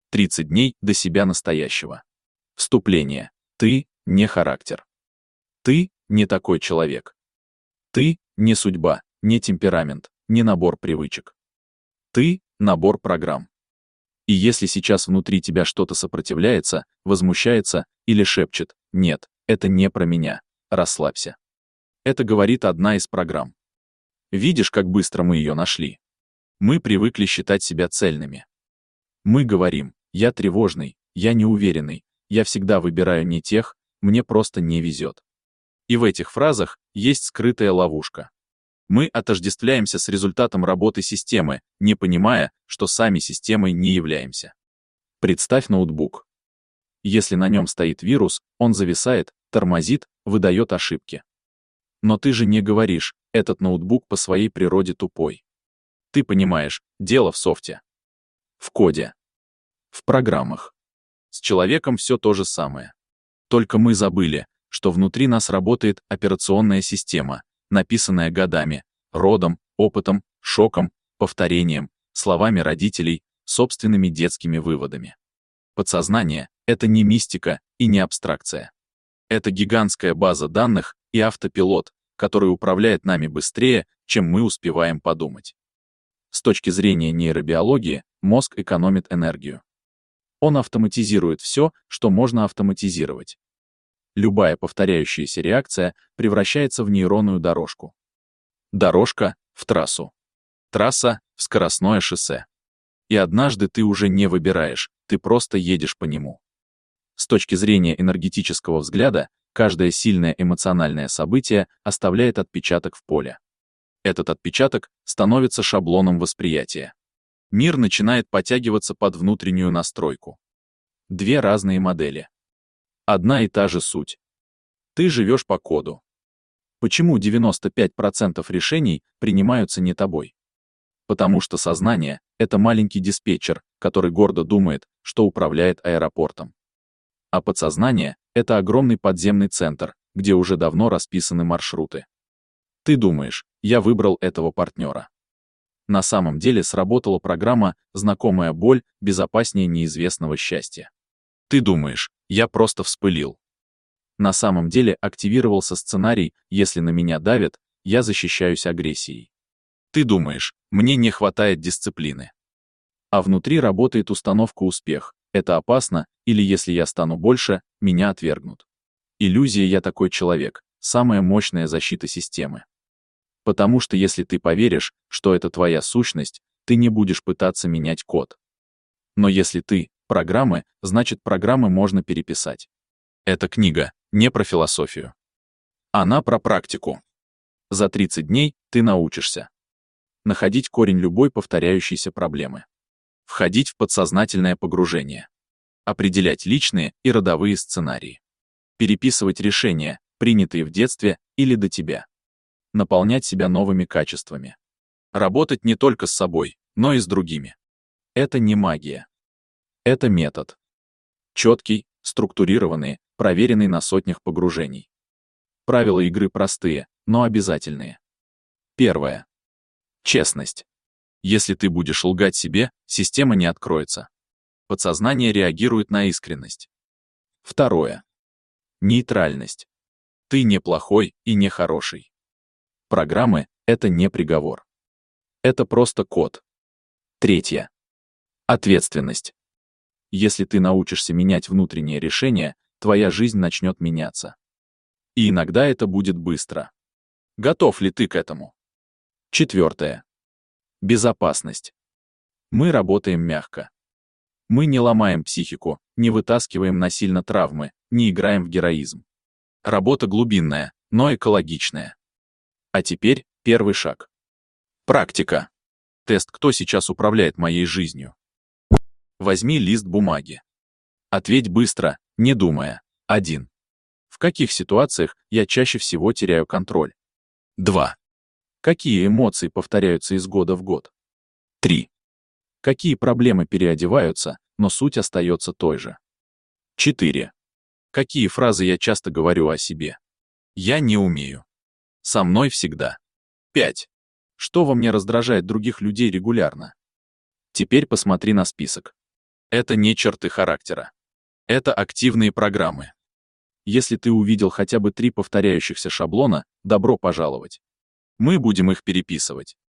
30 дней до себя настоящего. Вступление. Ты не характер. Ты не такой человек. Ты не судьба, не темперамент, не набор привычек. Ты набор программ. И если сейчас внутри тебя что-то сопротивляется, возмущается или шепчет: «Нет, это не про меня», расслабься. Это говорит одна из программ. Видишь, как быстро мы ее нашли? Мы привыкли считать себя цельными. Мы говорим: «Я тревожный, я неуверенный, я всегда выбираю не тех, мне просто не везет». И в этих фразах есть скрытая ловушка. Мы отождествляемся с результатом работы системы, не понимая, что сами системой не являемся. Представь ноутбук. Если на нем стоит вирус, он зависает, тормозит, выдает ошибки. Но ты же не говоришь: «Этот ноутбук по своей природе тупой». Ты понимаешь, дело в софте, в коде, в программах. С человеком все то же самое. Только мы забыли, что внутри нас работает операционная система, написанная годами, родом, опытом, шоком, повторением, словами родителей, собственными детскими выводами. Подсознание — это не мистика и не абстракция. Это гигантская база данных и автопилот, который управляет нами быстрее, чем мы успеваем подумать. С точки зрения нейробиологии, мозг экономит энергию. Он автоматизирует все, что можно автоматизировать. Любая повторяющаяся реакция превращается в нейронную дорожку. Дорожка — в трассу. Трасса — в скоростное шоссе. И однажды ты уже не выбираешь, ты просто едешь по нему. С точки зрения энергетического взгляда, каждое сильное эмоциональное событие оставляет отпечаток в поле. Этот отпечаток становится шаблоном восприятия. Мир начинает подтягиваться под внутреннюю настройку. Две разные модели. Одна и та же суть. Ты живешь по коду. Почему 95% решений принимаются не тобой? Потому что сознание — это маленький диспетчер, который гордо думает, что управляет аэропортом. А подсознание — это огромный подземный центр, где уже давно расписаны маршруты. Ты думаешь: «Я выбрал этого партнера». На самом деле сработала программа «Знакомая боль безопаснее неизвестного счастья». Ты думаешь: «Я просто вспылил». На самом деле активировался сценарий «Если на меня давят, я защищаюсь агрессией». Ты думаешь: «Мне не хватает дисциплины». А внутри работает установка «Успех. Это опасно», или «Если я стану больше, меня отвергнут». Иллюзия «Я такой человек» — самая мощная защита системы. Потому что если ты поверишь, что это твоя сущность, ты не будешь пытаться менять код. Но если ты — программы, значит программы можно переписать. Эта книга не про философию. Она про практику. За 30 дней ты научишься находить корень любой повторяющейся проблемы, входить в подсознательное погружение, определять личные и родовые сценарии, переписывать решения, принятые в детстве или до тебя, наполнять себя новыми качествами, работать не только с собой, но и с другими. Это не магия. Это метод. Четкий, структурированный, проверенный на сотнях погружений. Правила игры простые, но обязательные. Первое. Честность. Если ты будешь лгать себе, система не откроется. Подсознание реагирует на искренность. Второе. Нейтральность. Ты не плохой и не хороший. Программы — это не приговор. Это просто код. Третье. Ответственность. Если ты научишься менять внутренние решения, твоя жизнь начнет меняться. И иногда это будет быстро. Готов ли ты к этому? Четвертое. Безопасность. Мы работаем мягко. Мы не ломаем психику, не вытаскиваем насильно травмы, не играем в героизм. Работа глубинная, но экологичная. А теперь первый шаг. Практика. Тест «Кто сейчас управляет моей жизнью?» Возьми лист бумаги. Ответь быстро, не думая. 1. В каких ситуациях я чаще всего теряю контроль? 2. Какие эмоции повторяются из года в год? 3. Какие проблемы переодеваются, но суть остается той же? 4. Какие фразы я часто говорю о себе? Я не умею. Со мной всегда. 5. Что во мне раздражает других людей регулярно? Теперь посмотри на список. Это не черты характера. Это активные программы. Если ты увидел хотя бы 3 повторяющихся шаблона, добро пожаловать. Мы будем их переписывать.